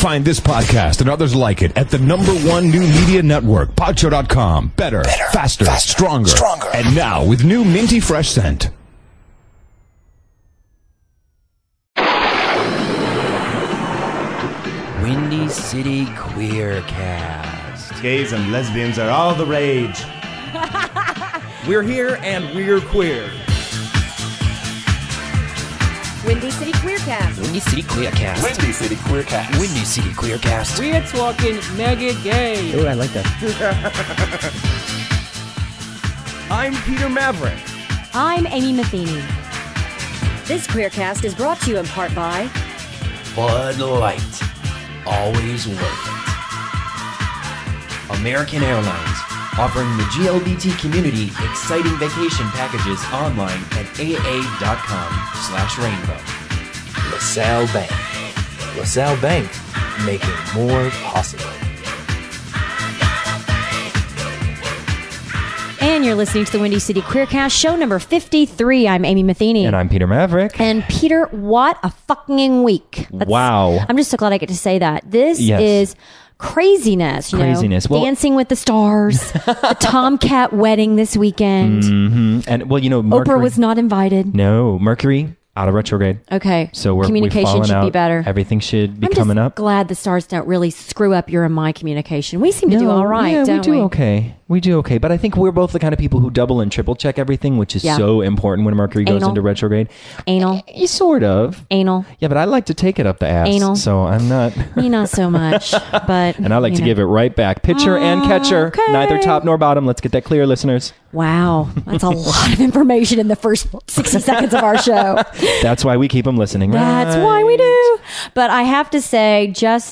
Find this podcast and others like it at the #1 new media network, Podshow.com. Better, faster, stronger. And now with new minty fresh scent. Windy City Queercast. Gays and lesbians are all the rage. We're here and we're queer. Windy City Queercast. Windy City Queercast. Windy City Queercast. Windy City Queercast. We're talking mega gay. Oh, I like that. I'm Peter Maverick. I'm Amy Matheny. This Queercast is brought to you in part by Bud Light. Always worth it. American Airlines, offering the GLBT community exciting vacation packages online at aa.com/rainbow. LaSalle Bank. LaSalle Bank, making more possible. And you're listening to the Windy City Queercast, show number 53. I'm Amy Matheny. And I'm Peter Maverick. And Peter, what a fucking week. Wow. I'm just so glad I get to say that. This Yes. is craziness. Craziness. Well, Well, Dancing with the Stars, the Tomcat wedding this weekend. And well, you know, Mercury, Oprah was not invited. No, Mercury out of retrograde. Okay. So we've communication fallen should out. be better. Everything should be I'm coming just up. glad the stars don't really screw up your and my communication. We seem to do all right, yeah, don't we do okay. We do okay. But I think we're both the kind of people who double and triple check everything, which is Yeah. so important when Mercury goes Anal. into retrograde. Anal. Sort of. Anal. Yeah, but I like to take it up the ass. Anal. So I'm not. Me not so much, but And I like to give it right back. Pitcher and catcher. Okay. Neither top nor bottom. Let's get that clear, listeners. Wow, that's a lot of information in the first 60 seconds of our show. That's why we keep them listening. That's right? why we do. But I have to say, just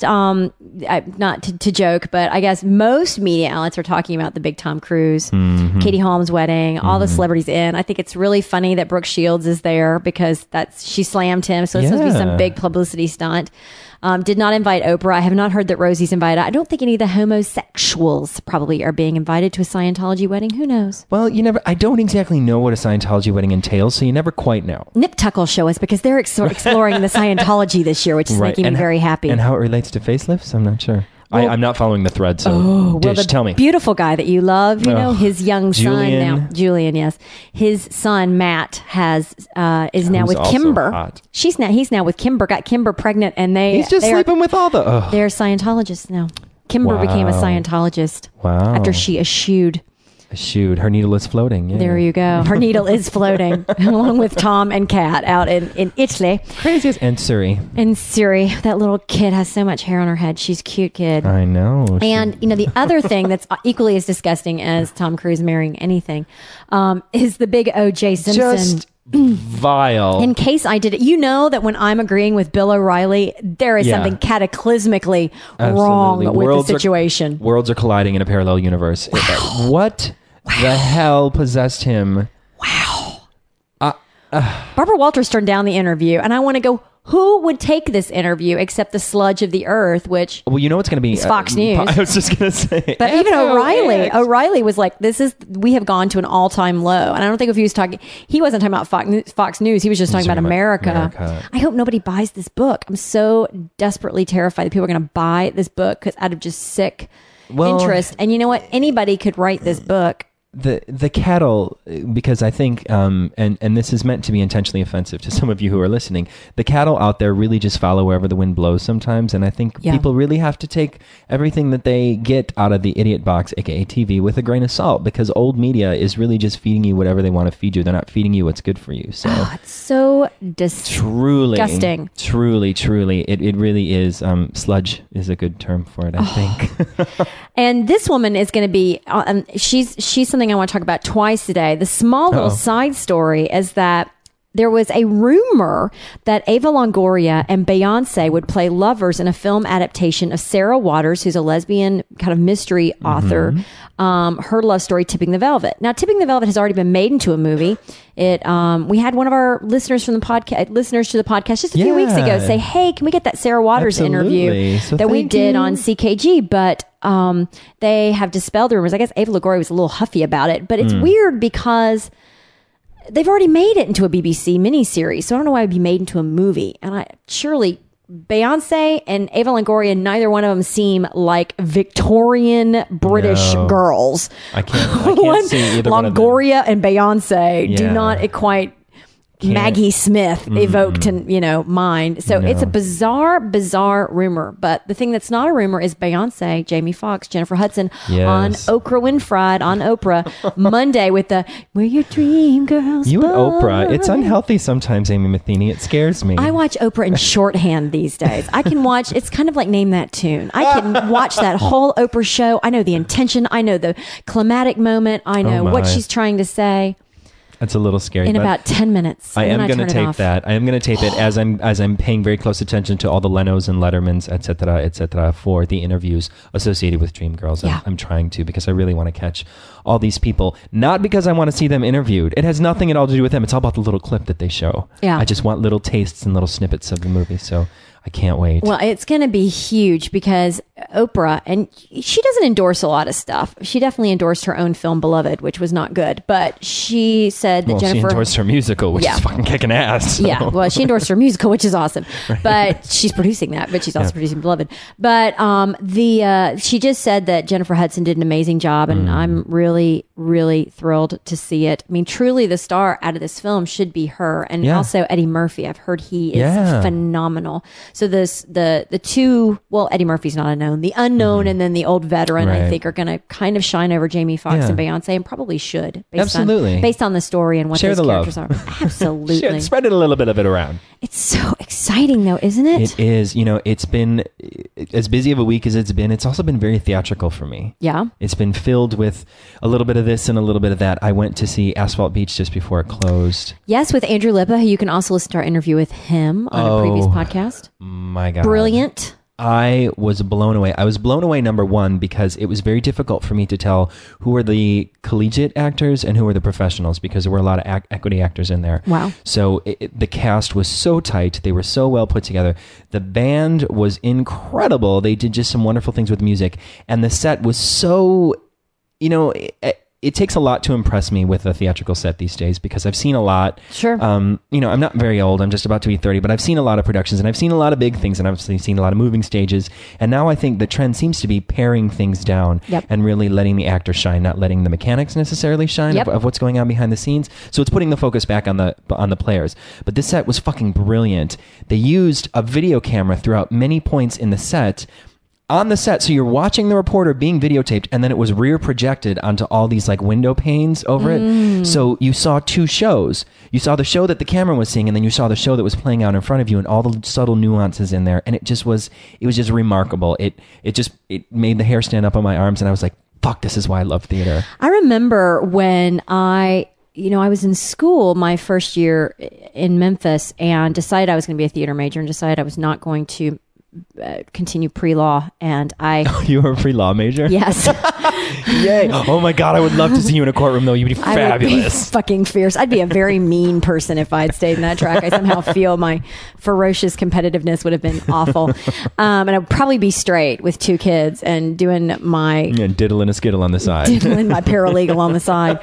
not to joke, but I guess most media outlets are talking about the big Tom Cruise, Katie Holmes wedding, all the celebrities in. I think it's really funny that Brooke Shields is there because she slammed him, so it's supposed to be some Yeah. big publicity stunt. Did not invite Oprah. I have not heard that Rosie's invited. I don't think any of the homosexuals probably are being invited to a Scientology wedding. Who knows? Well, I don't exactly know what a Scientology wedding entails, so you never quite know. Nip Tuck will show us because they're exploring the Scientology this year, which is making me very happy. And how it relates to facelifts, I'm not sure. I'm not following the thread, so Dish, tell me. Beautiful guy that you love, his young son now, Julian. Yes, his son Matt is now with also Kimber. hot. He's now with Kimber. Got Kimber pregnant, and He's just sleeping with all the... Ugh. They're Scientologists now. Kimber became a Wow. Scientologist Wow. after she eschewed. Shoot, her needle is floating. Yeah. There you go. Her needle is floating along with Tom and Kat out in Italy. Craziest. And Suri. And Siri, that little kid has so much hair on her head. She's a cute kid. I know. And, the other thing that's equally as disgusting as Tom Cruise marrying anything is the big O.J. Simpson. Just vile. In case I did it, you know that when I'm agreeing with Bill O'Reilly, there is Yeah. something cataclysmically Absolutely. wrong with Worlds the are- situation. Worlds are colliding in a parallel universe. What the hell possessed him? Barbara Walters turned down the interview, and I want to go, who would take this interview except the sludge of the earth, which... Well, you know what's going to be... It's Fox News. I was just going to say... But even FOX. O'Reilly was like, we have gone to an all-time low. And I don't think if he wasn't talking about Fox News. He was just talking about America. I hope nobody buys this book. I'm so desperately terrified that people are going to buy this book because out of just sick interest. And you know what? Anybody could write this book. The cattle, because I think, and this is meant to be intentionally offensive to some of you who are listening, the cattle out there really just follow wherever the wind blows sometimes, and I think people really have to take everything that they get out of the idiot box, aka TV, with a grain of salt, because old media is really just feeding you whatever they want to feed you. They're not feeding you what's good for you. So it's so disgusting. Truly, it really is. Sludge is a good term for it, I think. And this woman is going to be, she's something I want to talk about twice today. The small little side story is that there was a rumor that Ava Longoria and Beyonce would play lovers in a film adaptation of Sarah Waters, who's a lesbian kind of mystery author, her love story, Tipping the Velvet. Now, Tipping the Velvet has already been made into a movie. We had one of our listeners to the podcast just a few weeks ago say, hey, can we get that Sarah Waters interview that we did on CKG? But they have dispelled the rumors. I guess Ava Longoria was a little huffy about it, but it's weird because they've already made it into a BBC miniseries, so I don't know why it would be made into a movie. And surely Beyonce and Ava Longoria, neither one of them seem like Victorian British girls. I can't see either one of them. Longoria and Beyonce do not quite Maggie Smith evoked in mind. So it's a bizarre rumor. But the thing that's not a rumor is Beyonce, Jamie Foxx, Jennifer Hudson on Oprah Winfrey on Oprah Monday with the "Where Your Dream Girls." You and Oprah, it's unhealthy sometimes, Amy Matheny. It scares me. I watch Oprah in shorthand these days. I can watch. It's kind of like Name That Tune. I can watch that whole Oprah show. I know the intention. I know the climatic moment. I know what she's trying to say. That's a little scary. In about 10 minutes. I am going to tape that. I am going to tape it as I'm paying very close attention to all the Lenos and Lettermans, et cetera, for the interviews associated with Dreamgirls. I'm trying to, because I really want to catch all these people. Not because I want to see them interviewed. It has nothing at all to do with them. It's all about the little clip that they show. Yeah. I just want little tastes and little snippets of the movie. So I can't wait. Well, it's going to be huge because Oprah, and she doesn't endorse a lot of stuff. She definitely endorsed her own film, Beloved, which was not good. But she said that Jennifer... she endorsed her musical, which is fucking kicking ass. So. Yeah, well, she endorsed her musical, which is awesome. Right. But she's producing that, but she's also producing Beloved. But she just said that Jennifer Hudson did an amazing job, and I'm really, really thrilled to see it. I mean, truly the star out of this film should be her. And also Eddie Murphy. I've heard he is phenomenal. So the two, well, Eddie Murphy's not unknown. The unknown and then the old veteran, I think, are going to kind of shine over Jamie Foxx and Beyonce, and probably should. Based on the story and what those characters are. Absolutely. Spread it a little bit of it around. It's so exciting, though, isn't it? It is. It's been as busy of a week as it's been. It's also been very theatrical for me. Yeah. It's been filled with a little bit of this and a little bit of that. I went to see Asphalt Beach just before it closed. Yes, with Andrew Lippa, who you can also listen to our interview with him on a previous podcast. My God. Brilliant. I was blown away. I was blown away, number one, because it was very difficult for me to tell who were the collegiate actors and who were the professionals, because there were a lot of equity actors in there. Wow. So the cast was so tight. They were so well put together. The band was incredible. They did just some wonderful things with music. And the set was so, it takes a lot to impress me with a theatrical set these days, because I've seen a lot. Sure. I'm not very old. I'm just about to be 30, but I've seen a lot of productions, and I've seen a lot of big things, and I've seen a lot of moving stages. And now I think the trend seems to be paring things down and really letting the actors shine, not letting the mechanics necessarily shine of what's going on behind the scenes. So it's putting the focus back on the players. But this set was fucking brilliant. They used a video camera throughout many points in the set. On the set, so you're watching the reporter being videotaped, and then it was rear projected onto all these like window panes over it. So you saw two shows. You saw the show that the camera was seeing, and then you saw the show that was playing out in front of you, and all the subtle nuances in there. And it was just remarkable. It made the hair stand up on my arms, and I was like, fuck, this is why I love theater. I remember when I was in school my first year in Memphis, and decided I was going to be a theater major, and decided I was not going to continue pre-law, and You were a pre-law major? Yes. Yay. Oh my God, I would love to see you in a courtroom, though. You'd be fabulous. I would be fucking fierce. I'd be a very mean person if I had stayed in that track. I somehow feel my ferocious competitiveness would have been awful. And I'd probably be straight with 2 kids and doing my... diddling a skittle on the side. Diddling my paralegal on the side.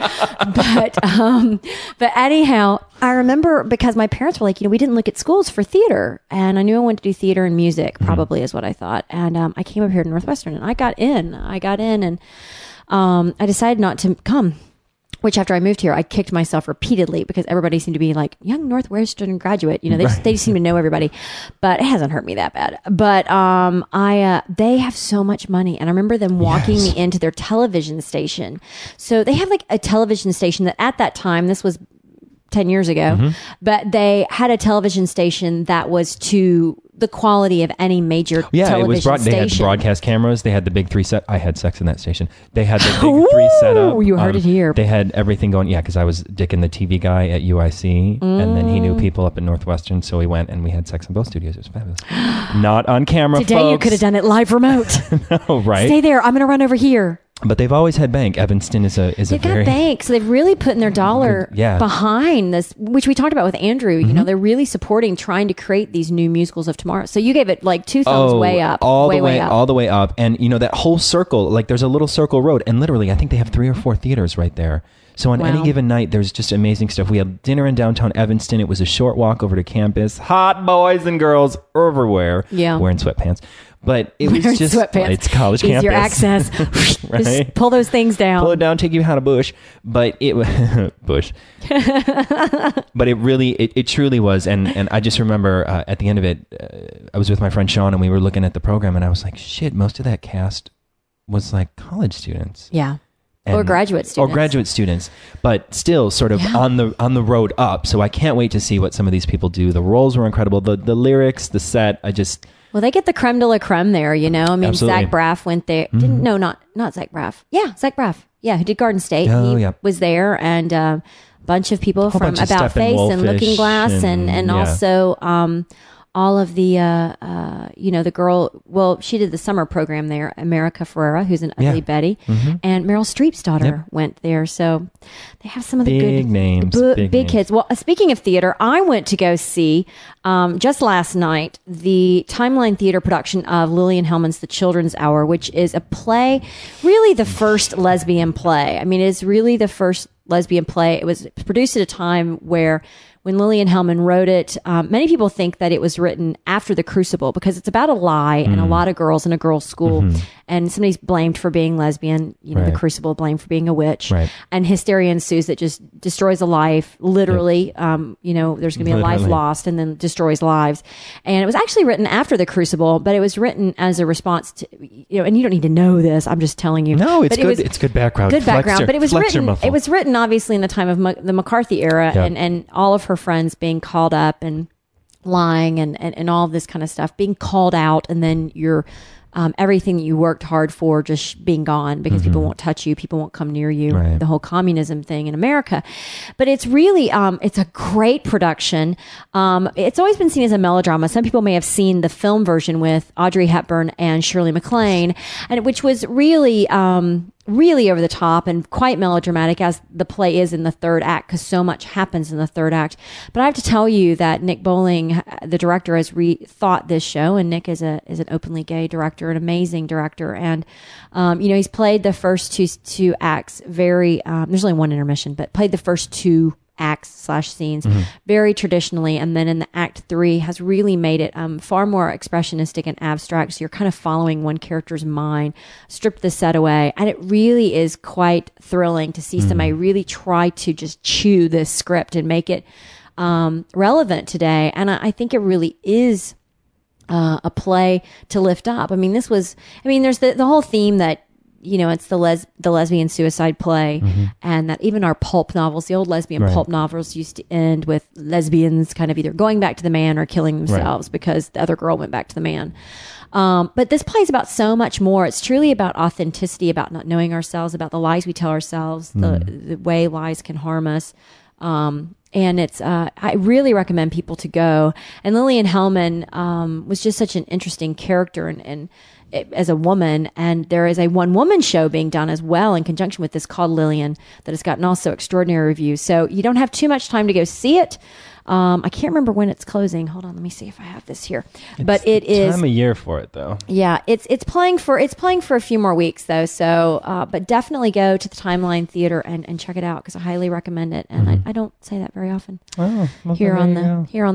But anyhow, I remember, because my parents were like, we didn't look at schools for theater. And I knew I wanted to do theater and music, probably is what I thought. And I came up here to Northwestern, and I got in, and I decided not to come. Which, after I moved here, I kicked myself repeatedly, because everybody seemed to be like, young Northwestern graduate. They seem to know everybody. But it hasn't hurt me that bad. But they have so much money. And I remember them walking me into their television station. So they have like a television station that at that time, this was 10 years ago, but they had a television station that was to the quality of any major television station. They had broadcast cameras. They had the big 3 set. I had sex in that station. They had the big 3 setup. You heard it here. They had everything going. Yeah, because I was dicking the TV guy at UIC, and then he knew people up at Northwestern, so we went and we had sex in both studios. It was fabulous. Not on camera, Today folks. You could have done it live remote. No, right? Stay there. I'm going to run over here. But they've always had bank. Evanston is a they've very... got bank, so they've really put in their dollar behind this, which we talked about with Andrew. They're really supporting, trying to create these new musicals of tomorrow. So you gave it like 2 thumbs way up. All the way up. And that whole circle, like there's a little circle road, and literally I think they have 3 or 4 theaters right there. So on any given night, there's just amazing stuff. We had dinner in downtown Evanston. It was a short walk over to campus. Hot boys and girls everywhere. Yeah. Wearing sweatpants. But it was just, it's college campus. Easier access. Right? Just pull those things down. Pull it down, take you behind a bush. But it bush. But it really, it truly was. And I just remember at the end of it, I was with my friend Sean and we were looking at the program and I was like, shit, most of that cast was like college students. Yeah. Or graduate students. But still sort of on the road up. So I can't wait to see what some of these people do. The roles were incredible. The lyrics, the set, well, they get the creme de la creme there, you know. I mean, Absolutely. Zach Braff went there. Not Zach Braff. Yeah, Zach Braff. Yeah, who did Garden State. He was there, and a bunch of people from About Face and Looking Glass, and also all of the, the girl, well, she did the summer program there, America Ferrera, who's an Ugly Betty, and Meryl Streep's daughter went there. So they have some of the big names, big kids. Well, speaking of theater, I went to go see, just last night, the Timeline Theater production of Lillian Hellman's The Children's Hour, which is a play, really the first lesbian play. I mean, it's really the first lesbian play. It was produced at a time where when Lillian Hellman wrote it, many people think that it was written after The Crucible because it's about a lie and a lot of girls in a girls' school. And somebody's blamed for being lesbian, The Crucible blamed for being a witch. And hysteria ensues that just destroys a life, literally. There's going to be a life lost and then destroys lives. And it was actually written after The Crucible, but it was written as a response to, and you don't need to know this, I'm just telling you. No, it's good. It's good background. Good background. But it was written obviously in the time of the McCarthy era and all of her friends being called up and lying and all of this kind of stuff, being called out, and then you're everything that you worked hard for just being gone because people won't touch you, people won't come near you, the whole communism thing in America. But it's really, it's a great production. It's always been seen as a melodrama. Some people may have seen the film version with Audrey Hepburn and Shirley MacLaine, and which was really, really over the top and quite melodramatic as the play is in the third act because so much happens in the third act. But I have to tell you that Nick Bowling, the director, has rethought this show, and Nick is an openly gay director, an amazing director, and he's played the first two acts very. There's only one intermission, but played the first two acts/scenes very traditionally, and then in the act 3 has really made it far more expressionistic and abstract, so you're kind of following one character's mind, stripped the set away, and it really is quite thrilling to see somebody really try to just chew this script and make it relevant today. And I think it really is a play to lift up. I mean, there's the whole theme that it's the lesbian suicide play, and that even our pulp novels, the old lesbian pulp novels, used to end with lesbians kind of either going back to the man or killing themselves because the other girl went back to the man. But this play is about so much more. It's truly about authenticity, about not knowing ourselves, about the lies we tell ourselves, the way lies can harm us. And it's, I really recommend people to go. And Lillian Hellman, was just such an interesting character and as a woman, and there is a one-woman show being done as well in conjunction with this called Lillian that has gotten also extraordinary reviews. So you don't have too much time to go see it. I can't remember when it's closing. Hold on, let me see if I have this here. But it is time of year for it, though. Yeah, it's playing for a few more weeks though. So, but definitely go to the Timeline Theater and check it out because I highly recommend it. And I don't say that very often. Oh, well, here on the podcast. Here on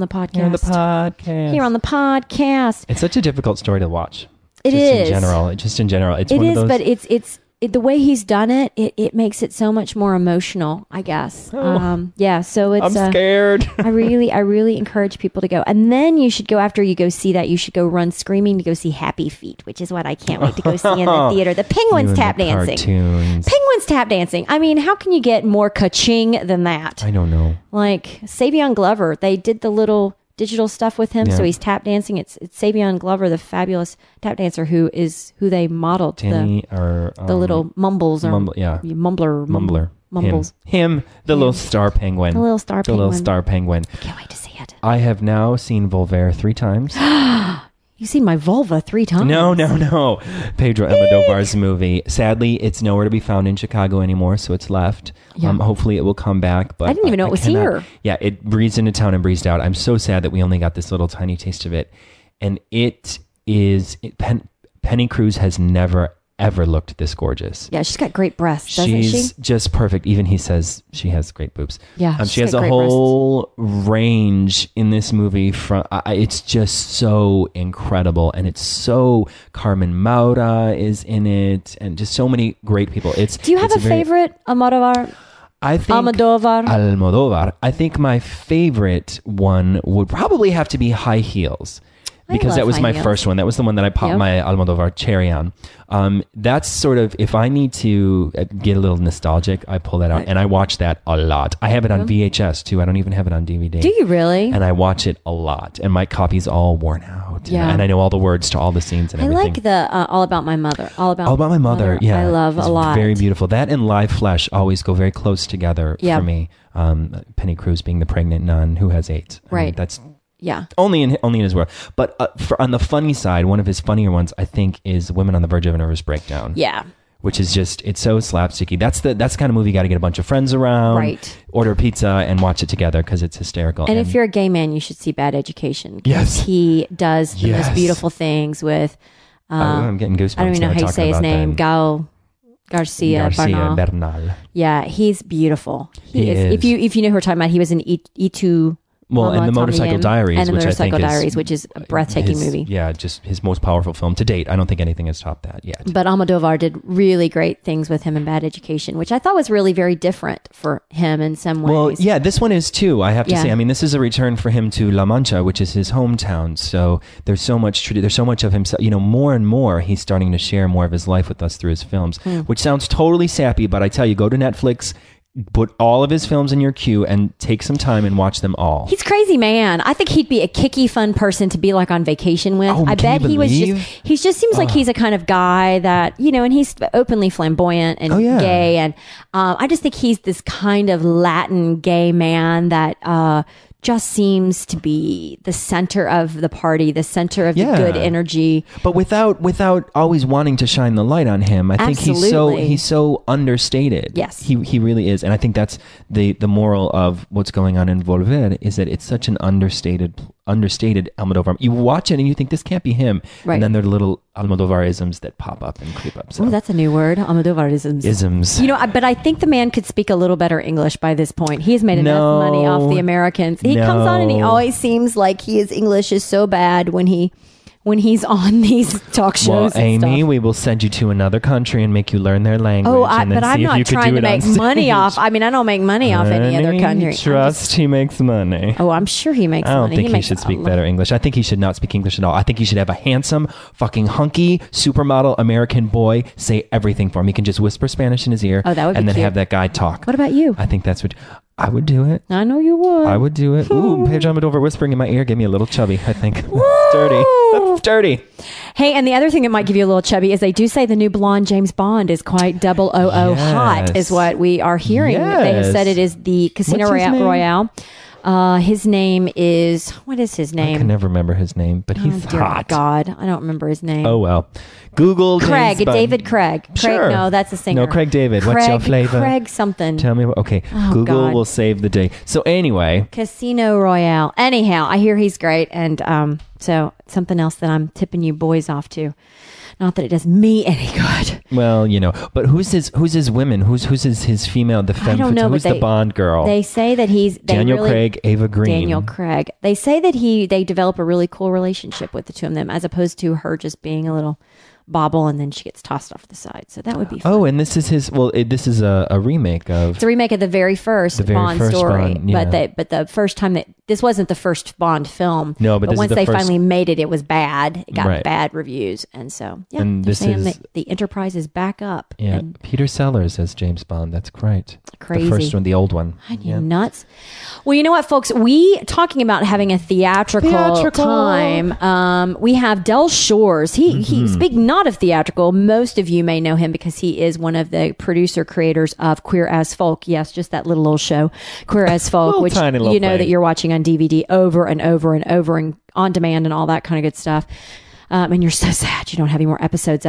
the podcast. It's such a difficult story to watch. It is. Just in general. It's one of those. But it's the way he's done it, it makes it so much more emotional, I guess. Oh, so it's. I'm scared. I really encourage people to go. And then you should go, after you go see that, you should go run screaming to go see Happy Feet, which is what I can't wait to go see in the theater. The Penguins tap dancing. Cartoons. Penguins tap dancing. I mean, how can you get more ka-ching than that? I don't know. Like Savion Glover, they did the little digital stuff with him, so he's tap dancing. It's Savion Glover, the fabulous tap dancer, who they modeled the little mumbles or mumbler mumbles. Him, the little star penguin. The little star penguin. I can't wait to see it. I have now seen Voltaire 3 times. You've seen my vulva 3 times? No. Pedro Almodovar's movie. Sadly, it's nowhere to be found in Chicago anymore, so it's left. Yeah. Hopefully it will come back. But I didn't even know it was here. Yeah, it breezed into town and breezed out. I'm so sad that we only got this little tiny taste of it. And it is... Penny Cruz has never, ever looked this gorgeous. Yeah, she's got great breasts, doesn't She's she? just perfect. Even he says she has great boobs. Yeah, she has got a great whole range in this movie. It's just so incredible, and it's so Carmen Maura is in it, and just so many great people. Do you have a favorite Almodovar? I think Almodovar. I think my favorite one would probably have to be High Heels. Because that was my first one. That was the one that I popped my Almodovar cherry on. That's sort of, if I need to get a little nostalgic, I pull that out and I watch that a lot. I have it on VHS too. I don't even have it on DVD. Do you really? And I watch it a lot. And my copy's all worn out. Yeah. And I know all the words to all the scenes and everything. I like the All About My Mother. All About My Mother. Yeah. I love a lot. Very beautiful. That and Live Flesh always go very close together for me. Penny Cruz being the pregnant nun who has AIDS. Right. That's... Yeah. Only in his world. But on the funny side, one of his funnier ones, I think, is Women on the Verge of a Nervous Breakdown. Yeah. Which is just, it's so slapsticky. That's the kind of movie you got to get a bunch of friends around, right? Order pizza and watch it together because it's hysterical. And if you're a gay man, you should see Bad Education. Yes. He does the most beautiful things with... I'm getting goosebumps. I don't even know how you say his name. Garcia Bernal. Yeah, he's beautiful. He is. If you know who we're talking about, he was in E2... Well, and the Motorcycle Diaries, and the which Motorcycle I think Diaries, which is a breathtaking movie. Yeah, just his most powerful film to date. I don't think anything has topped that yet. But Almodovar did really great things with him in Bad Education, which I thought was really very different for him in some ways. Well, yeah, this one is too. I have to say. I mean, this is a return for him to La Mancha, which is his hometown. So there's so much of himself. You know, more and more he's starting to share more of his life with us through his films, which sounds totally sappy. But I tell you, go to Netflix. Put all of his films in your queue and take some time and watch them all. He's crazy, man. I think he'd be a kicky, fun person to be like on vacation with. I bet he just seems like he's a kind of guy that, you know, and he's openly flamboyant and gay. And I just think he's this kind of Latin gay man that just seems to be the center of the party, the center of the good energy. But without always wanting to shine the light on him. I think he's so understated. Yes. He really is. And I think that's the moral of what's going on in Volver is that it's such an understated Almodovar. You watch it and you think this can't be him. Right. And then there are little Almodovar-isms that pop up and creep up. So. Oh, that's a new word, Almodovar-isms. Isms. You know, but I think the man could speak a little better English by this point. He has made enough money off the Americans. He comes on and he always seems like his English is so bad when he's on these talk shows. Well, Amy, we will send you to another country and make you learn their language. But I'm not trying to make money off. I mean, I don't make money off any other country. He makes money. Oh, I'm sure he makes money. I don't think he should speak better English. I think he should not speak English at all. I think he should have a handsome, fucking hunky, supermodel American boy say everything for him. He can just whisper Spanish in his ear. Oh, that would be and then cute. have that guy talk. What about you? I think that's what... I would do it. I know you would. I would do it. Ooh, Pedro Almodovar whispering in my ear gave me a little chubby, I think. That's dirty. That's dirty. Hey, and the other thing that might give you a little chubby is they do say the new blonde James Bond is quite 000 hot, is what we are hearing. Yes. They have said it is the Casino Royale. His name is... What is his name? I can never remember his name, but he's hot. God, I don't remember his name. Oh, well. Google Craig, James David Craig. Sure. No, that's a singer. No, Craig David. What's your flavor? Craig something. Tell me. Okay, Google will save the day. So anyway. Casino Royale. Anyhow, I hear he's great. And so something else that I'm tipping you boys off to. Not that it does me any good. Well, you know, but who's his women? Who's his female? The femme. I don't know. Who's the Bond girl? They say that Daniel Craig, Ava Green. Daniel Craig. They say that they develop a really cool relationship with the two of them, as opposed to her just being a little bobble and then she gets tossed off the side. So that would be fun. Oh, and this is his. Well, this is a remake of. It's a remake of the very first Bond story. Bond, yeah. But the first time this wasn't the first Bond film. No, but once they finally made it, it was bad. It got bad reviews, and so and this is that the Enterprise is back up. Yeah, Peter Sellers as James Bond. That's great. Crazy. The first one, the old one. You nuts. Well, you know what, folks? We talking about having a theatrical time. We have Del Shores. He speaking not of theatrical. Most of you may know him because he is one of the producer creators of Queer as Folk. Yes, just that little old show, Queer as Folk, which you know that you're watching on DVD over and over and over and on demand and all that kind of good stuff. And you're so sad you don't have any more episodes of it.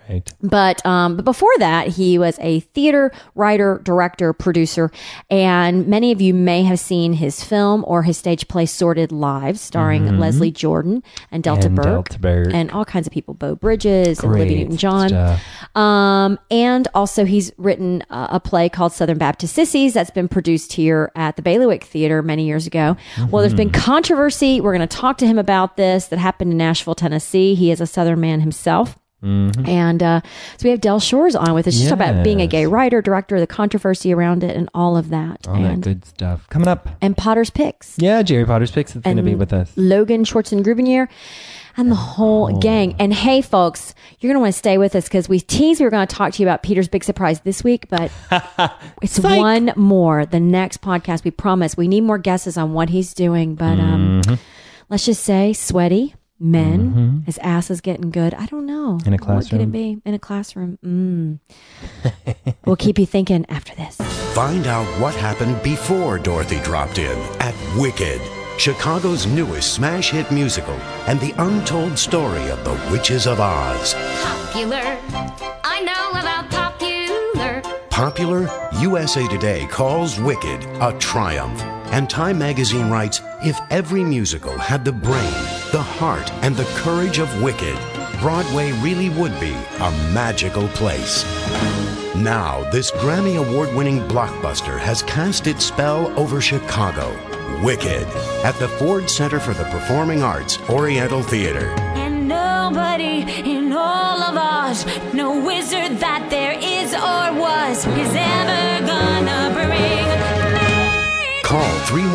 Right. But before that, he was a theater writer, director, producer, and many of you may have seen his film or his stage play Sordid Lives, starring Leslie Jordan and Delta Burke and all kinds of people, Beau Bridges and Olivia Newton-John. And also he's written a play called Southern Baptist Sissies that's been produced here at the Bailiwick Theater many years ago. Well, there's been controversy. We're going to talk to him about this that happened in Nashville, Tennessee. He is a Southern man himself. And so we have Del Shores on with us. She's talking about being a gay writer, director, the controversy around it, and all of that. All that good stuff. Coming up. And Potter's Picks. Yeah, Jerry Potter's Picks is going to be with us. Logan Schwartzen-Grubenier and the whole gang. And hey, folks, you're going to want to stay with us because we teased we were going to talk to you about Peter's big surprise this week, but it's one more. The next podcast, we promise. We need more guesses on what he's doing, but let's just say sweaty. Men, his ass is getting good. I don't know. In a classroom? What could it be? In a classroom. We'll keep you thinking after this. Find out what happened before Dorothy dropped in at Wicked, Chicago's newest smash hit musical, and the untold story of the Witches of Oz. Popular. I know about popular. Popular, USA Today calls Wicked a triumph. And Time magazine writes, if every musical had the brain, the heart, and the courage of Wicked, Broadway really would be a magical place. Now, this Grammy Award-winning blockbuster has cast its spell over Chicago. Wicked, at the Ford Center for the Performing Arts, Oriental Theater. And nobody in all of Oz, no wizard that there is or was, is ever gonna bring. Call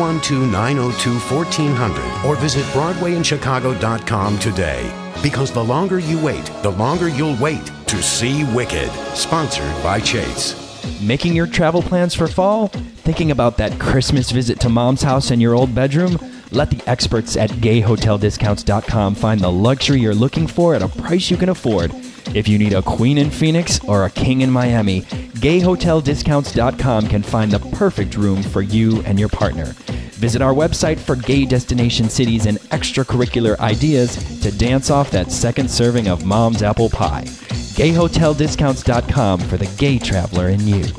312-902-1400 or visit BroadwayInChicago.com today. Because the longer you wait, the longer you'll wait to see Wicked. Sponsored by Chase. Making your travel plans for fall? Thinking about that Christmas visit to mom's house in your old bedroom? Let the experts at GayHotelDiscounts.com find the luxury you're looking for at a price you can afford. If you need a queen in Phoenix or a king in Miami, GayHotelDiscounts.com can find the perfect room for you and your partner. Visit our website for gay destination cities and extracurricular ideas to dance off that second serving of mom's apple pie. GayHotelDiscounts.com for the gay traveler in you.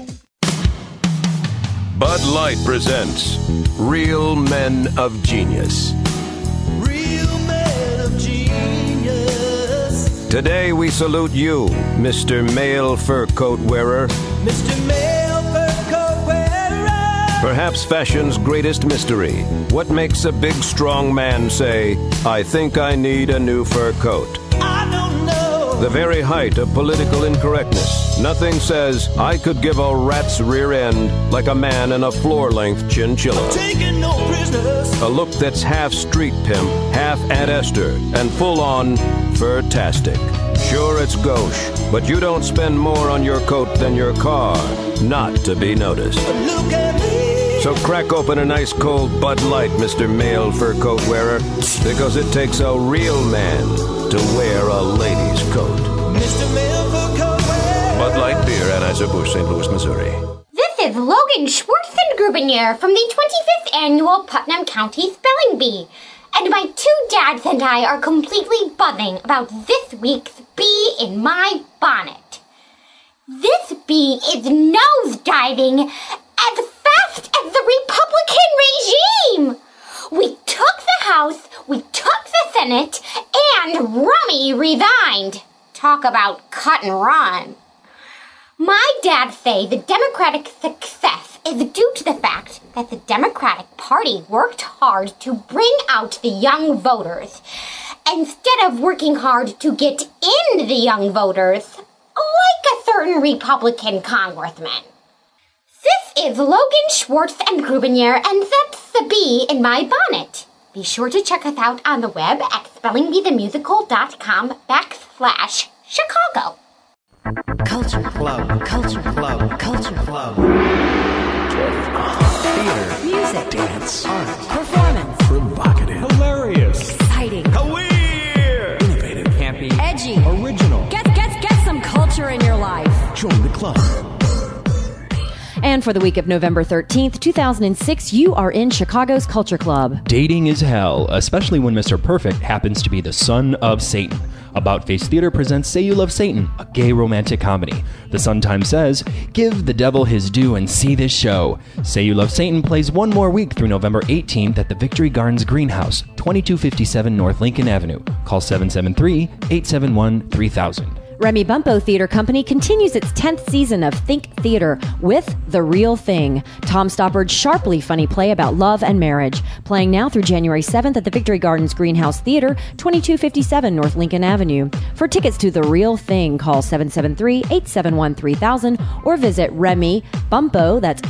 Bud Light presents Real Men of Genius. Real Men of Genius. Today we salute you, Mr. Male Fur Coat Wearer. Mr. Male Fur Coat Wearer. Perhaps fashion's greatest mystery. What makes a big, strong man say, I think I need a new fur coat? I don't know. The very height of political incorrectness. Nothing says, I could give a rat's rear end like a man in a floor-length chinchilla. Taking no prisoners. A look that's half street pimp, half Aunt Esther, and full-on fur-tastic. Sure, it's gauche, but you don't spend more on your coat than your car, not to be noticed. Look at me. So crack open a nice cold Bud Light, Mr. Male Fur Coat Wearer, because it takes a real man to wear a lady's coat. Mr. Male Fur Coat Wearer. Bud Light Beer, Anheuser-Busch, St. Louis, Missouri. This is Logan Schwartzen-Grubenier from the 25th Annual Putnam County Spelling Bee. And my two dads and I are completely buzzing about this week's bee in my bonnet. This bee is nosediving as fast as the Republican regime. We took the House, we took the Senate, and Rummy resigned. Talk about cut and run. My dads say the Democratic success is due to the fact that the Democratic Party worked hard to bring out the young voters, instead of working hard to get in the young voters, like a certain Republican congressman. This is Logan Schwartzen-Grubenier, and that's the bee in my bonnet. Be sure to check us out on the web at spellingbeethemusical.com/Chicago. Culture Club, Culture Club, Culture Club. Theater, music, dance, art, performance, provocative, Hilarious, exciting, weird, innovative, campy, edgy, original. Get some culture in your life. Join the club. And for the week of November 13th, 2006, you are in Chicago's Culture Club. Dating is hell, especially when Mr. Perfect happens to be the son of Satan. About Face Theater presents Say You Love Satan, a gay romantic comedy. The Sun-Times says, give the devil his due and see this show. Say You Love Satan plays one more week through November 18th at the Victory Gardens Greenhouse, 2257 North Lincoln Avenue. Call 773-871-3000. Remy Bumpo Theater Company continues its 10th season of Think Theater with The Real Thing, Tom Stoppard's sharply funny play about love and marriage. Playing now through January 7th at the Victory Gardens Greenhouse Theater, 2257 North Lincoln Avenue. For tickets to The Real Thing, call 773-871-3000 or visit Remy Bumpo, that's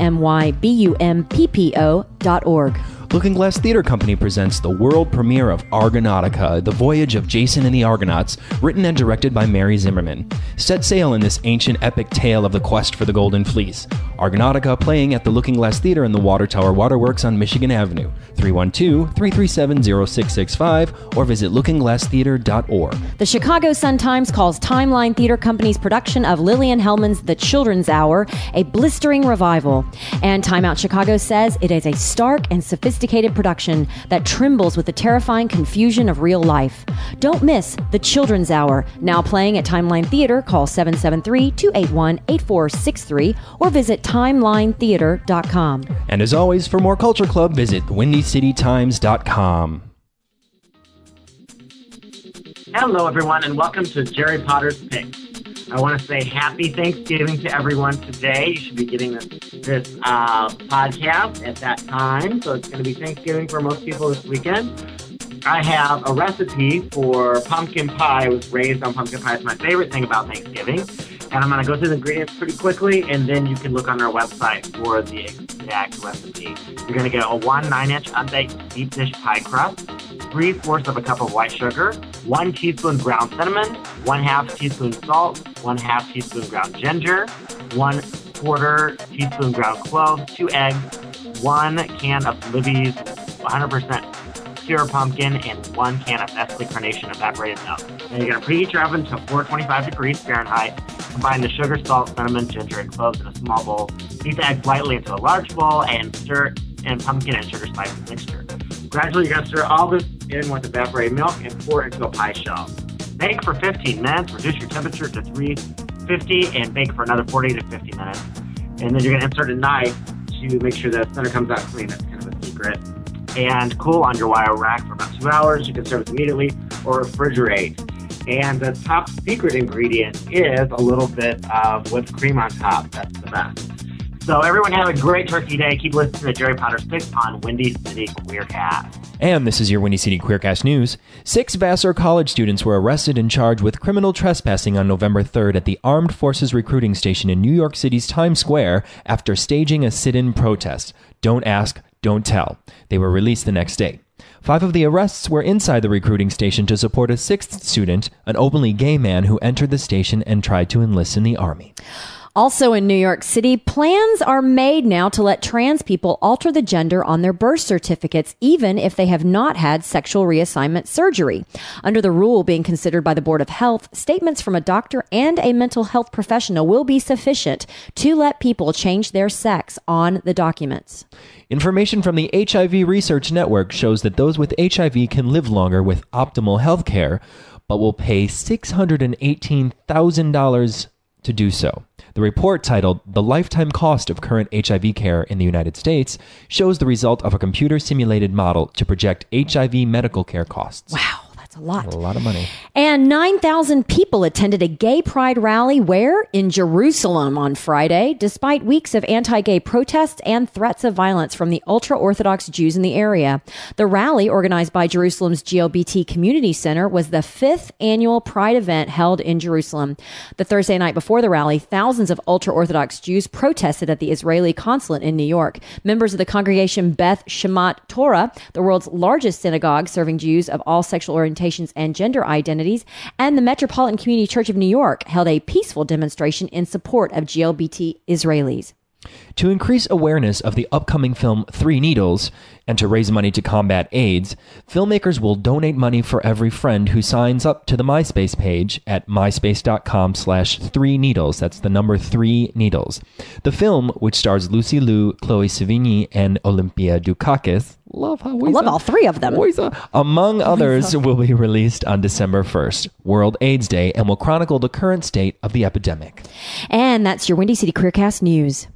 REMYBUMPPO.org. Looking Glass Theater Company presents the world premiere of Argonautica, The Voyage of Jason and the Argonauts, written and directed by Mary Zimmerman. Set sail in this ancient epic tale of the quest for the Golden Fleece. Argonautica playing at the Looking Glass Theater in the Water Tower Waterworks on Michigan Avenue. 312-337-0665 or visit lookingglasstheater.org. The Chicago Sun-Times calls Timeline Theater Company's production of Lillian Hellman's The Children's Hour a blistering revival. And Time Out Chicago says it is a stark and sophisticated production that trembles with the terrifying confusion of real life. Don't miss The Children's Hour, now playing at Timeline Theater. Call 773-281-8463 or visit timelinetheater.com. And as always, for more Culture Club, visit windycitytimes.com. Hello, everyone, and welcome to Jerry Potter's Picks. I want to say happy Thanksgiving to everyone today. You should be getting this podcast at that time, so it's going to be Thanksgiving for most people this weekend. I have a recipe for pumpkin pie. I was raised on pumpkin pie. It's my favorite thing about Thanksgiving. And I'm going to go through the ingredients pretty quickly, and then you can look on our website for the exact recipe. You're going to get a 1 9-inch unbaked deep dish pie crust, 3/4 of a cup of white sugar, 1 teaspoon ground cinnamon, 1/2 teaspoon salt, 1/2 teaspoon ground ginger, 1/4 teaspoon ground cloves, 2 eggs, 1 can of Libby's 100% pure pumpkin, and 1 can of Nestle Carnation evaporated milk. Then you're going to preheat your oven to 425 degrees Fahrenheit. Combine the sugar, salt, cinnamon, ginger, and cloves in a small bowl. Beat the eggs lightly into a large bowl and stir in pumpkin and sugar spice mixture. Gradually, you're going to stir all this in with evaporated milk and pour it into a pie shell. Bake for 15 minutes. Reduce your temperature to 350 and bake for another 40 to 50 minutes. And then you're going to insert a knife to make sure the center comes out clean. That's kind of a secret. And cool on your wire rack for about 2 hours. You can serve it immediately or refrigerate. And the top secret ingredient is a little bit of whipped cream on top. That's the best. So everyone have a great turkey day. Keep listening to Jerry Potter's Picks on Windy City Queercast. And this is your Windy City Queercast News. 6 Vassar College students were arrested and charged with criminal trespassing on November 3rd at the Armed Forces Recruiting Station in New York City's Times Square after staging a sit-in protest. Don't ask, don't tell. They were released the next day. 5 of the arrests were inside the recruiting station to support a 6th student, an openly gay man who entered the station and tried to enlist in the Army. Also in New York City, plans are made now to let trans people alter the gender on their birth certificates, even if they have not had sexual reassignment surgery. Under the rule being considered by the Board of Health, statements from a doctor and a mental health professional will be sufficient to let people change their sex on the documents. Information from the HIV Research Network shows that those with HIV can live longer with optimal health care, but will pay $618,000 to do so. The report, titled The Lifetime Cost of Current HIV Care in the United States, shows the result of a computer-simulated model to project HIV medical care costs. Wow. A lot of money. And 9,000 people attended a gay pride rally where? In Jerusalem on Friday, despite weeks of anti-gay protests and threats of violence from the ultra-Orthodox Jews in the area. The rally, organized by Jerusalem's GLBT Community Center, was the 5th annual pride event held in Jerusalem. The Thursday night before the rally, thousands of ultra-Orthodox Jews protested at the Israeli consulate in New York. Members of the congregation Beth Shemat Torah, the world's largest synagogue serving Jews of all sexual orientations and gender identities, and the Metropolitan Community Church of New York held a peaceful demonstration in support of GLBT Israelis. To increase awareness of the upcoming film Three Needles and to raise money to combat AIDS, filmmakers will donate money for every friend who signs up to the MySpace page at myspace.com/3needles. That's the number 3 needles. The film, which stars Lucy Liu, Chloe Sevigny, and Olympia Dukakis, I love all three of them. Among others, will be released on December 1st, World AIDS Day, and will chronicle the current state of the epidemic. And that's your Windy City Queercast News.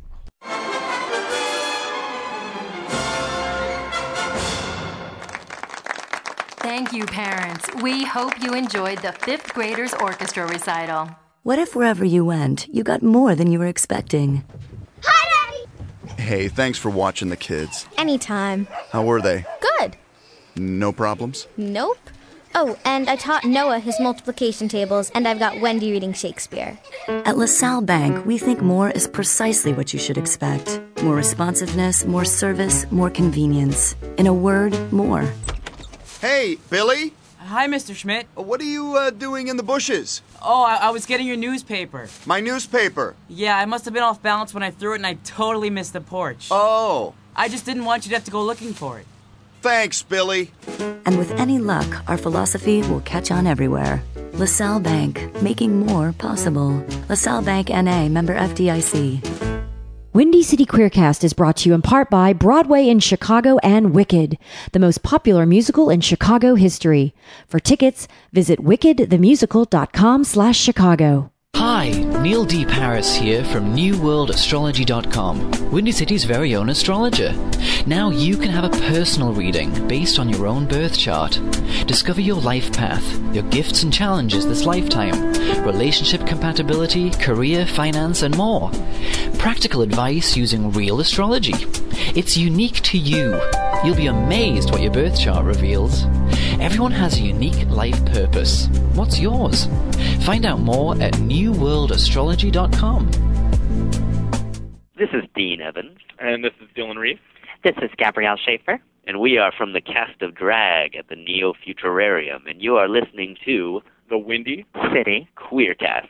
Thank you, parents. We hope you enjoyed the 5th graders orchestra recital. What if wherever you went, you got more than you were expecting? Hi, Daddy! Hey, thanks for watching the kids. Anytime. How were they? Good. No problems? Nope. Oh, and I taught Noah his multiplication tables, and I've got Wendy reading Shakespeare. At LaSalle Bank, we think more is precisely what you should expect. More responsiveness, more service, more convenience. In a word, more. Hey, Billy! Hi, Mr. Schmidt. What are you doing in the bushes? Oh, I was getting your newspaper. My newspaper? Yeah, I must have been off balance when I threw it and I totally missed the porch. Oh. I just didn't want you to have to go looking for it. Thanks, Billy. And with any luck, our philosophy will catch on everywhere. LaSalle Bank, making more possible. LaSalle Bank N.A., member FDIC. Windy City Queercast is brought to you in part by Broadway in Chicago and Wicked, the most popular musical in Chicago history. For tickets, visit wickedthemusical.com/Chicago. Hi, Neil D. Paris here from NewWorldAstrology.com, Windy City's very own astrologer. Now you can have a personal reading based on your own birth chart. Discover your life path, your gifts and challenges this lifetime, relationship compatibility, career, finance, and more. Practical advice using real astrology. It's unique to you. You'll be amazed what your birth chart reveals. Everyone has a unique life purpose. What's yours? Find out more at NewWorldAstrology.com. This is Dean Evans. And this is Dylan Reef. This is Gabrielle Schaefer. And we are from the cast of Drag at the Neo Futurarium. And you are listening to the Windy City Queercast.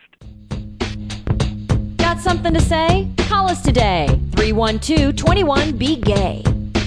Got something to say? Call us today. 312-21-BE-GAY.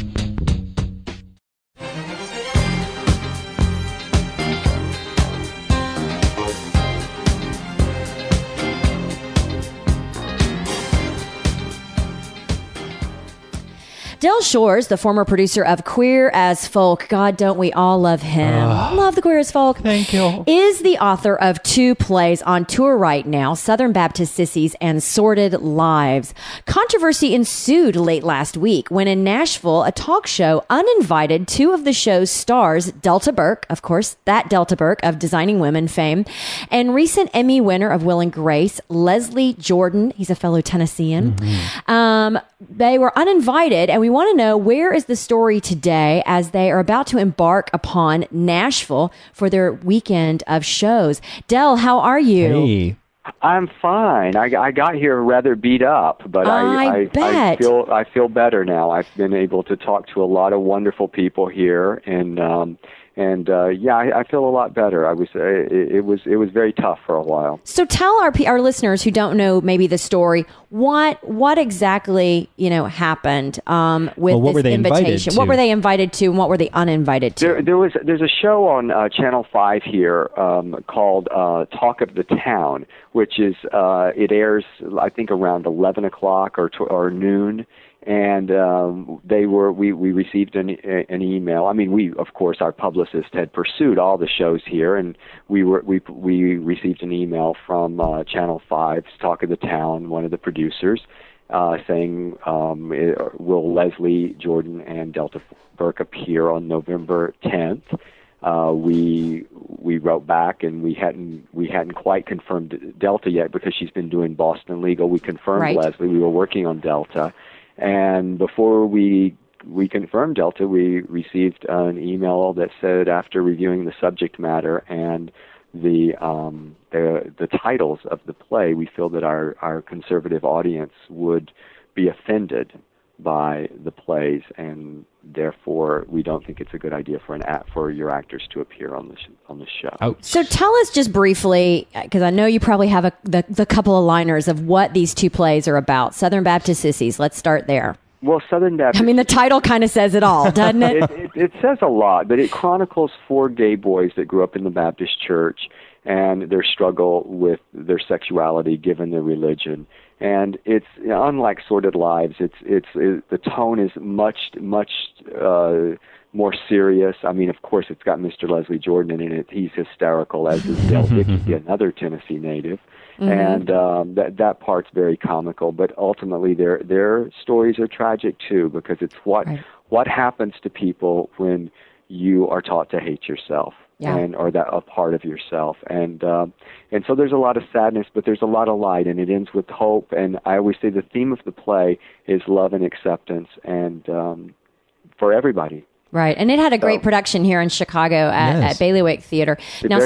Del Shores, the former producer of Queer as Folk, God, don't we all love him? Love the Queer as Folk. Thank you. Is the author of 2 plays on tour right now, Southern Baptist Sissies and Sordid Lives. Controversy ensued late last week when in Nashville, a talk show uninvited 2 of the show's stars, Delta Burke, of course, that Delta Burke of Designing Women fame, and recent Emmy winner of Will and Grace, Leslie Jordan. He's a fellow Tennessean. They were uninvited, and we want to know, where is the story today as they are about to embark upon Nashville for their weekend of shows? Del, how are you? Hey. I'm fine. I got here rather beat up, but I feel better now. I've been able to talk to a lot of wonderful people here, and I feel a lot better. It was very tough for a while. So tell our listeners who don't know maybe the story, what exactly happened with this invitation? What were they invited to, and what were they uninvited to? There's a show on Channel 5 here called Talk of the Town, which is it airs I think around 11 o'clock or noon. And we received an email. I mean, we, of course, our publicist had pursued all the shows here, and we received an email from Channel 5's Talk of the Town, one of the producers, saying, will Leslie Jordan and Delta Burke appear on November 10th? We wrote back, and we hadn't quite confirmed Delta yet because she's been doing Boston Legal. We confirmed Leslie. We were working on Delta. And before we confirmed Delta, we received an email that said, after reviewing the subject matter and the titles of the play, we feel that our conservative audience would be offended by the plays, and therefore we don't think it's a good idea for your actors to appear on the show. Oh. So tell us just briefly, because I know you probably have the couple of liners of what these two plays are about. Southern Baptist Sissies. Let's start there. Well, Southern Baptist... I mean, the title kind of says it all, doesn't it? It says a lot, but it chronicles 4 gay boys that grew up in the Baptist church and their struggle with their sexuality given their religion. And it's unlike Sordid Lives. The tone is much more serious. I mean, of course, it's got Mr. Leslie Jordan in it. He's hysterical, as is Del Dickey, another Tennessee native. And that part's very comical. But ultimately, their stories are tragic too, because it's what happens to people when you are taught to hate yourself. And or that a part of yourself, and so there's a lot of sadness, but there's a lot of light, and it ends with hope. And I always say the theme of the play is love and acceptance, and for everybody. Right, and it had a great production here in Chicago at Bailiwick Theater. Now,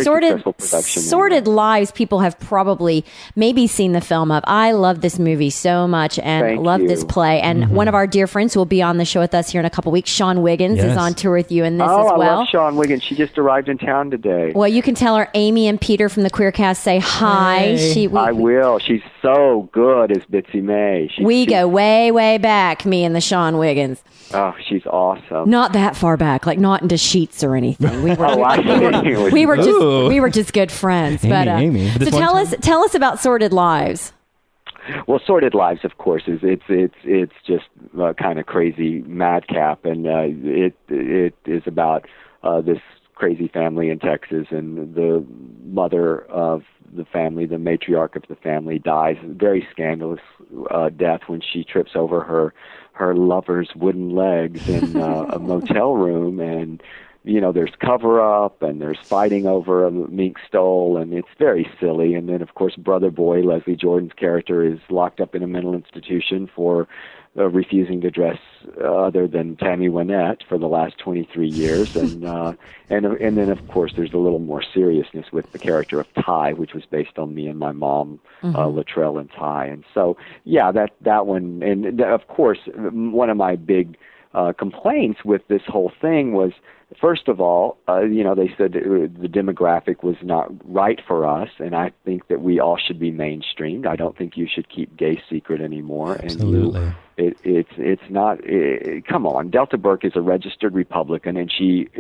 Sordid Lives, people have probably maybe seen the film of. I love this movie so much and love this play. And one of our dear friends will be on the show with us here in a couple weeks. Sean Wiggins is on tour with you in this as well. I love Sean Wiggins. She just arrived in town today. Well, you can tell her Amy and Peter from the Queercast say hi. I will. She's so good as Bitsy May. We go way, way back, me and the Sean Wiggins. Oh, she's awesome. Not that far back, like not into Sheets or anything. We were just good friends. Amy. So tell us about Sordid Lives. Well, Sordid Lives, of course, it's just kind of crazy madcap, and it is about this crazy family in Texas, and the mother of the family, the matriarch of the family, dies a very scandalous death when she trips over her lover's wooden legs in a motel room, and there's cover up and there's fighting over a mink stole, and it's very silly. And then of course Brother Boy, Leslie Jordan's character, is locked up in a mental institution for refusing to dress other than Tammy Wynette for the last 23 years, and then of course there's a little more seriousness with the character of Ty, which was based on me and my mom, Latrell and Ty. And so that one, and of course one of my big complaints with this whole thing was, first of all, they said the demographic was not right for us, and I think that we all should be mainstreamed. I don't think you should keep gay secret anymore. Absolutely. It's not. Come on, Delta Burke is a registered Republican, and she's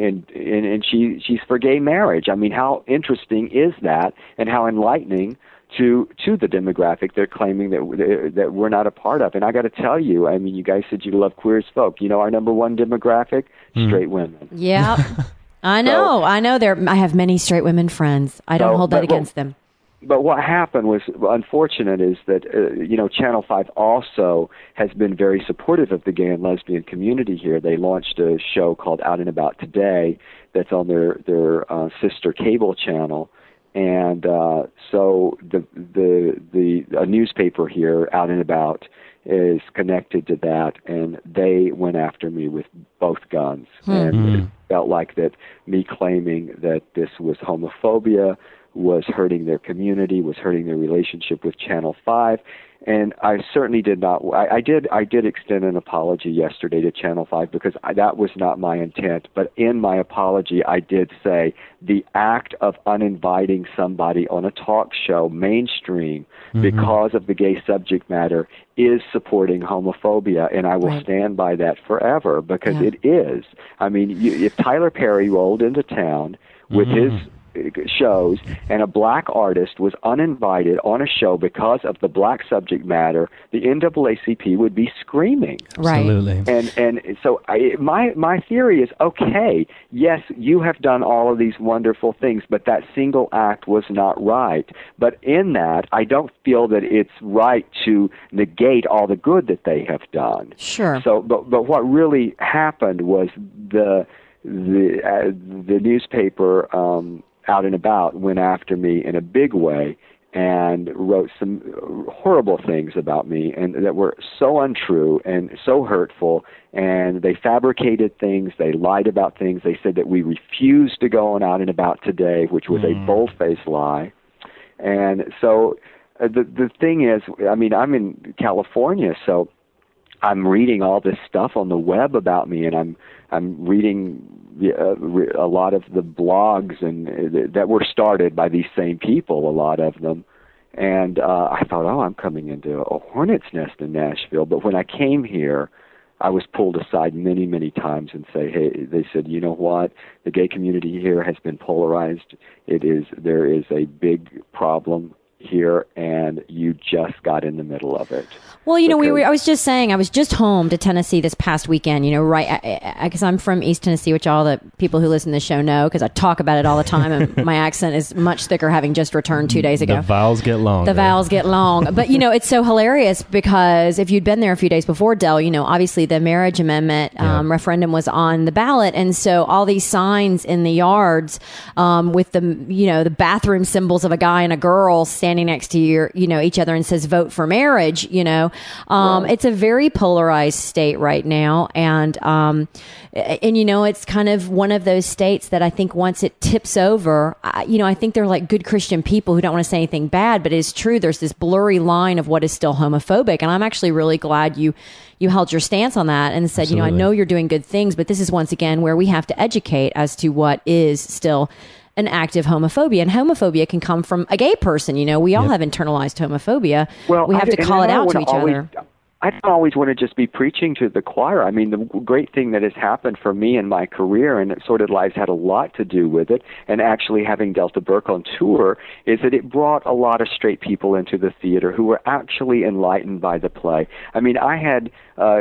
for gay marriage. I mean, how interesting is that, and how enlightening to the demographic they're claiming that we're not a part of. And I got to tell you, I mean, you guys said you love queer as folk. Our number one demographic, straight women. Yeah, I know. I have many straight women friends. I don't hold that against them. But what happened was unfortunate is that, Channel 5 also has been very supportive of the gay and lesbian community here. They launched a show called Out and About Today that's on their sister cable channel. And so a newspaper here, Out and About, is connected to that, and they went after me with both guns. And it felt like that me claiming that this was homophobia was hurting their community, was hurting their relationship with Channel 5. And I certainly did not. I did extend an apology yesterday to Channel 5 because that was not my intent. But in my apology, I did say the act of uninviting somebody on a talk show mainstream because of the gay subject matter is supporting homophobia, and I will stand by that forever because it is. I mean, if Tyler Perry rolled into town with his shows and a black artist was uninvited on a show because of the black subject matter, the NAACP would be screaming. Right. Absolutely. And so my theory is, okay, yes, you have done all of these wonderful things, but that single act was not right. But in that, I don't feel that it's right to negate all the good that they have done. Sure. So, but what really happened was the newspaper Out and About went after me in a big way and wrote some horrible things about me, and that were so untrue and so hurtful, and they fabricated things, they lied about things. They said that we refused to go on Out and About Today, which was a bold-faced lie. And so the thing is, I mean, I'm in California, so I'm reading all this stuff on the web about me, and I'm reading a lot of the blogs and that were started by these same people, a lot of them. And I thought, I'm coming into a hornet's nest in Nashville. But when I came here, I was pulled aside many, many times and they said, you know what? The gay community here has been polarized. There is a big problem here, and you just got in the middle of it. Well, I was just saying, I was just home to Tennessee this past weekend, right, because I'm from East Tennessee, which all the people who listen to the show know, because I talk about it all the time, and my accent is much thicker, having just returned 2 days ago. The vowels get long. But, it's so hilarious, because if you'd been there a few days before, Del, obviously the marriage amendment referendum was on the ballot, and so all these signs in the yards with the bathroom symbols of a guy and a girl standing next to each other and says vote for marriage, it's a very polarized state right now, and it's kind of one of those states that I think once it tips over, I think they're like good Christian people who don't want to say anything bad, but it's true, there's this blurry line of what is still homophobic, and I'm actually really glad you held your stance on that and said, Absolutely. I know you're doing good things, but this is once again where we have to educate as to what is still an active homophobia, and homophobia can come from a gay person. We all have internalized homophobia. Well, we have to call it out to each other. I don't always want to just be preaching to the choir. I mean, the great thing that has happened for me in my career, and Sordid Lives had a lot to do with it, and actually having Delta Burke on tour, is that it brought a lot of straight people into the theater who were actually enlightened by the play. I mean, I had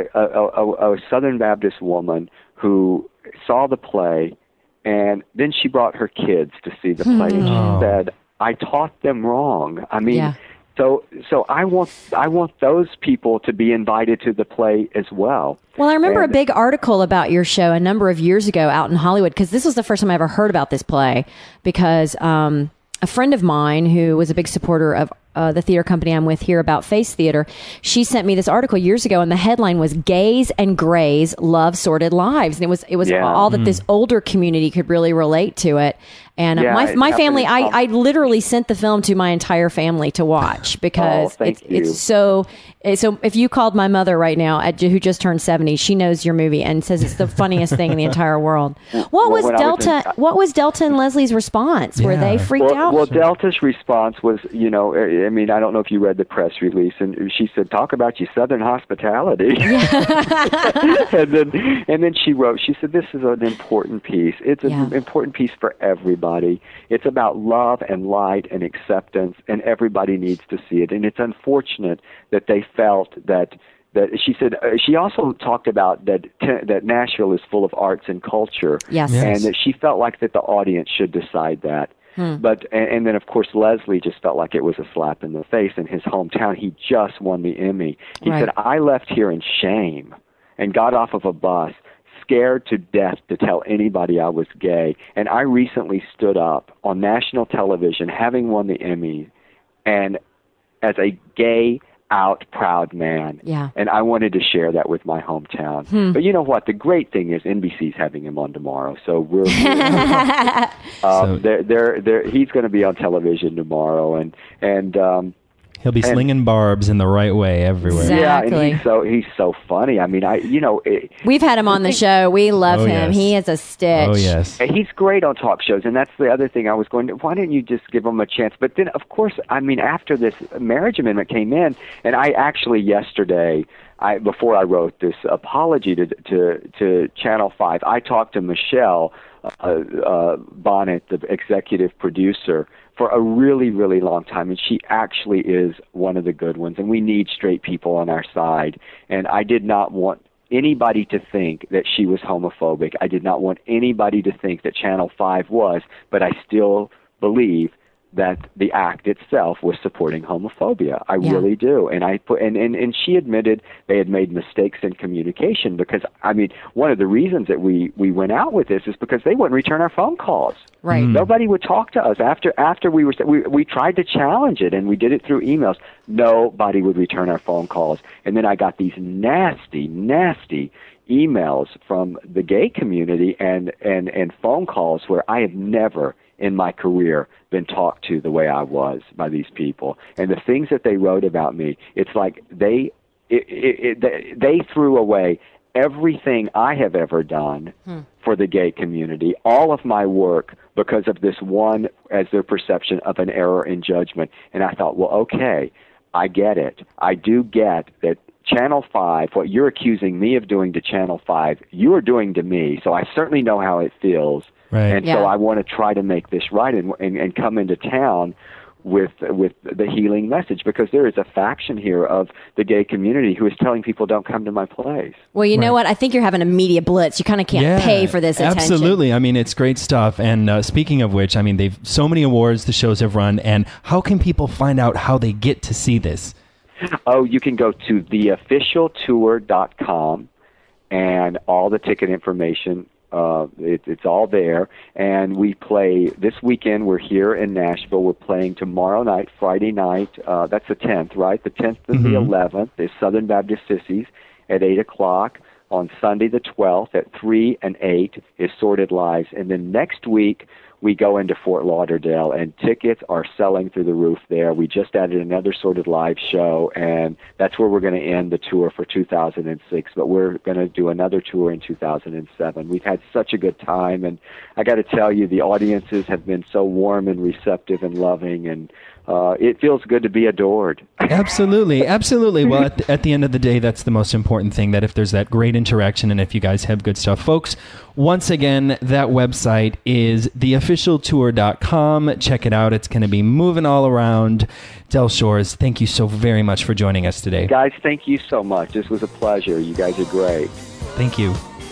a Southern Baptist woman who saw the play, and then she brought her kids to see the play, and she said, I taught them wrong. I mean, so I want those people to be invited to the play as well. Well, I remember a big article about your show a number of years ago out in Hollywood, because this was the first time I ever heard about this play, because a friend of mine who was a big supporter of the theater company I'm with here, About Face Theater, she sent me this article years ago, and the headline was "Gays and Grays Love Sordid Lives," and it was all that this older community could really relate to it. And my family, I literally sent the film to my entire family to watch, because it's so. So if you called my mother right now, who just turned 70, she knows your movie and says it's the funniest thing in the entire world. What was Delta and Leslie's response? Were they freaked out? Well, Delta's response was, I mean, I don't know if you read the press release, and she said, "Talk about your Southern hospitality." and then she wrote, she said, "This is an important piece. It's an important piece for everybody. It's about love and light and acceptance, and everybody needs to see it. And it's unfortunate that they felt that she said she also talked about that Nashville is full of arts and culture, and that she felt like that the audience should decide that." But and then of course Leslie just felt like it was a slap in the face. In his hometown, he just won the Emmy. He said, "I left here in shame and got off of a bus, scared to death to tell anybody I was gay. And I recently stood up on national television, having won the Emmy, and as a gay out proud man. And I wanted to share that with my hometown. But you know what? The great thing is NBC's having him on tomorrow, so we're he's going to be on television tomorrow, and he'll be slinging barbs in the right way everywhere. Exactly. Yeah, and he's so funny. I mean, we've had him on the show. We love him. Yes. He is a stitch. Oh yes, he's great on talk shows, and that's the other thing I was going to. Why didn't you just give him a chance? But then, of course, I mean, after this marriage amendment came in, and I actually yesterday, before I wrote this apology to Channel 5, I talked to Michelle Bonnet, the executive producer, for a really, really long time, and she actually is one of the good ones, and we need straight people on our side. And I did not want anybody to think that she was homophobic. I did not want anybody to think that Channel 5 was, but I still believe that the act itself was supporting homophobia. I really do. And and she admitted they had made mistakes in communication, because I mean, one of the reasons that we went out with this is because they wouldn't return our phone calls. Right. Nobody would talk to us after we tried to challenge it, and we did it through emails. Nobody would return our phone calls. And then I got these nasty emails from the gay community and phone calls where I have never in my career been talked to the way I was by these people. And the things that they wrote about me, it's like they they threw away everything I have ever done for the gay community, all of my work, because of this one, as their perception of an error in judgment. And I thought, well, okay, I get it. I do get that Channel 5, what you're accusing me of doing to Channel 5, you are doing to me. So I certainly know how it feels. Right. And so I want to try to make this right and come into town with the healing message, because there is a faction here of the gay community who is telling people don't come to my place. Well, you know what? I think you're having a media blitz. You kind of can't pay for this attention. Absolutely. I mean, it's great stuff. And speaking of which, I mean, they've so many awards the shows have run. And how can people find out how they get to see this? Oh, you can go to theofficialtour.com, and all the ticket information. It's all there, and we play this weekend. We're here in Nashville. We're playing tomorrow night, Friday night. That's the 10th, right? The 10th and the 11th is Southern Baptist Sissies at 8 o'clock. On Sunday the 12th at 3 and 8 is Sordid Lives. And then next week we go into Fort Lauderdale, and tickets are selling through the roof there. We just added another Sordid Live show, and that's where we're going to end the tour for 2006. But we're going to do another tour in 2007. We've had such a good time, and I got to tell you, the audiences have been so warm and receptive and loving, and it feels good to be adored. Absolutely. Absolutely. Well, at the end of the day, that's the most important thing, that if there's that great interaction and if you guys have good stuff. Folks, once again, that website is theofficialtour.com. Check it out. It's going to be moving all around. Del Shores, thank you so very much for joining us today. Guys, thank you so much. This was a pleasure. You guys are great. Thank you.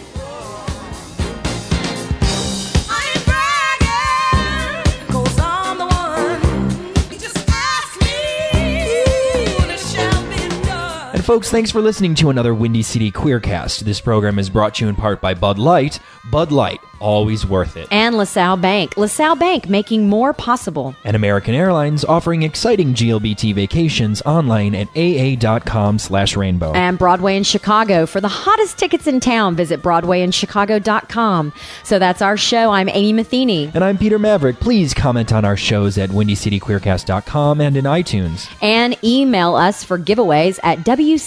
Folks, thanks for listening to another Windy City Queercast. This program is brought to you in part by Bud Light. Bud Light, always worth it. And LaSalle Bank. LaSalle Bank, making more possible. And American Airlines, offering exciting GLBT vacations online at aa.com/rainbow. And Broadway in Chicago. For the hottest tickets in town, visit BroadwayInChicago.com. So that's our show. I'm Amy Matheny. And I'm Peter Maverick. Please comment on our shows at WindyCityQueercast.com and in iTunes. And email us for giveaways at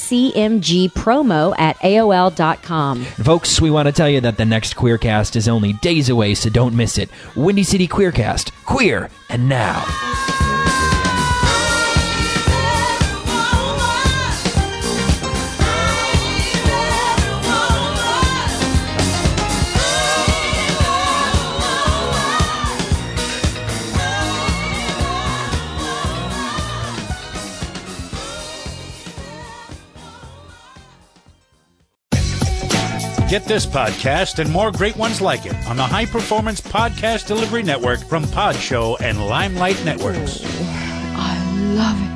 WCMGpromo@AOL.com. And folks, we want to tell you that the next Queercast is only days away, so don't miss it. Windy City Queercast. Queer and now. Get this podcast and more great ones like it on the High Performance Podcast Delivery Network from Podshow and Limelight Networks. I love it.